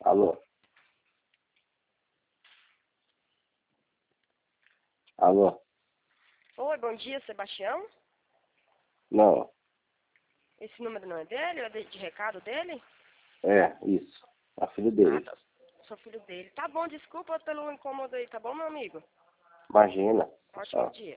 Alô? Alô? Oi, bom dia, Sebastião. Não. Esse número não é dele? É de recado dele? É, isso. A filha Ah, dele. tá. Sou filho dele. Tá bom, desculpa pelo incômodo aí, tá bom, meu amigo? Imagina. Ótimo Tchau. dia.